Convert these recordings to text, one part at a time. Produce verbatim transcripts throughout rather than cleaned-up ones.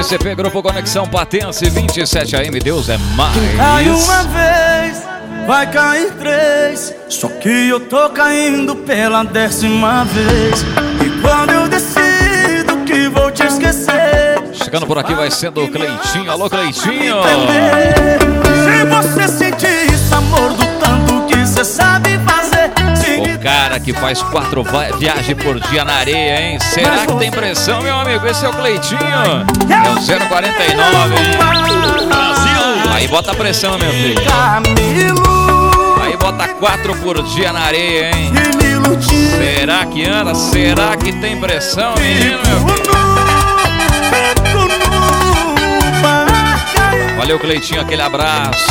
G C P Grupo Conexão Patense vinte e sete A M, Deus é mais. Cai uma vez, vai cair três, só que eu tô caindo pela décima vez. E quando eu decido que vou te esquecer, chegando por aqui vai sendo o Cleitinho. Alô, Cleitinho. Se você sentir esse amor do tanto que você sabe fazer, o cara que faz quatro viagens por dia na areia, hein? Será que tem pressão, meu amigo? Esse é o Cleitinho. É o zero quarenta e nove, hein? Brasil! Aí bota pressão, meu filho. Aí bota quatro por dia na areia, hein? Será que anda? Será que tem pressão, menino, meu filho? Valeu, Cleitinho, aquele abraço.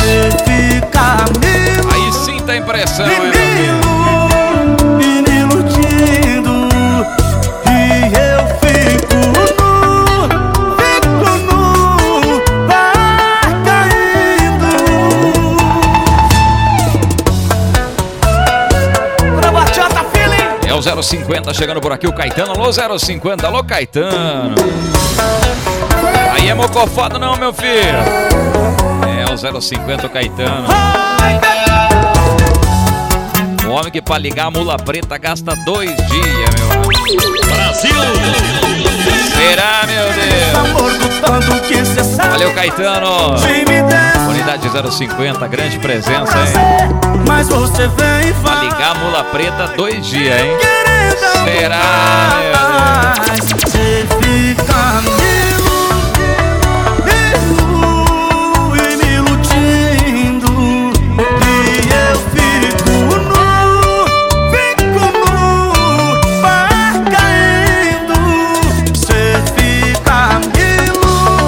Aí sim tem pressão, hein, meu filho? É o zero cinquenta chegando por aqui, o Caetano. Alô, zero cinquenta, alô, Caetano. Aí é mocofado não, meu filho. É o zero cinquenta, o Caetano. O homem que pra ligar a mula preta gasta dois dias, meu amigo. Brasil! Será, meu Deus? Valeu, Caetano. Unidade zero cinquenta, grande presença, hein? Mas você vem pra ligar a mula preta dois dias, hein? Será, meu Deus? Você fica e me iludindo, e eu fico nu, fico nu, vai caindo. Você fica milu,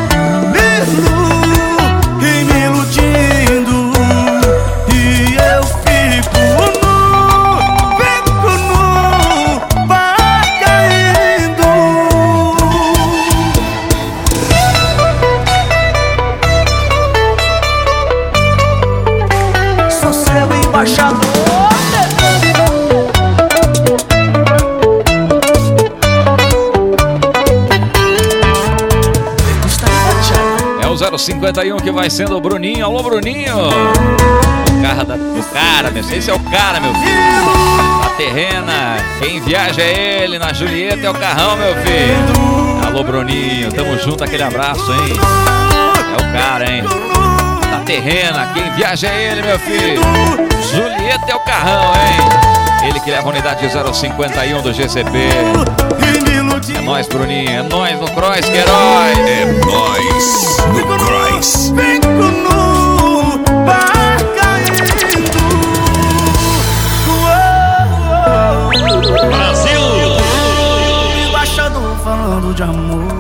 milu, e me iludindo, e eu fico nu, fico nu, vai caindo. Sou seu embaixador. É o zero cinquenta e um que vai sendo o Bruninho. Alô, Bruninho. O cara, da, o cara, meu. Esse é o cara, meu filho. A terrena. Quem viaja é ele. Na Julieta é o carrão, meu filho. Alô, Bruninho. Tamo junto, aquele abraço, hein? É o cara, hein? Da terrena. Quem viaja é ele, meu filho. Julieta é o carrão, hein? Ele que leva a unidade zero cinquenta e um do G C P. É nóis, Bruninho. É nóis no Cross, que herói. É nóis no Cross. Fico nu, vai caindo. Brasil! Embaixador falando de amor.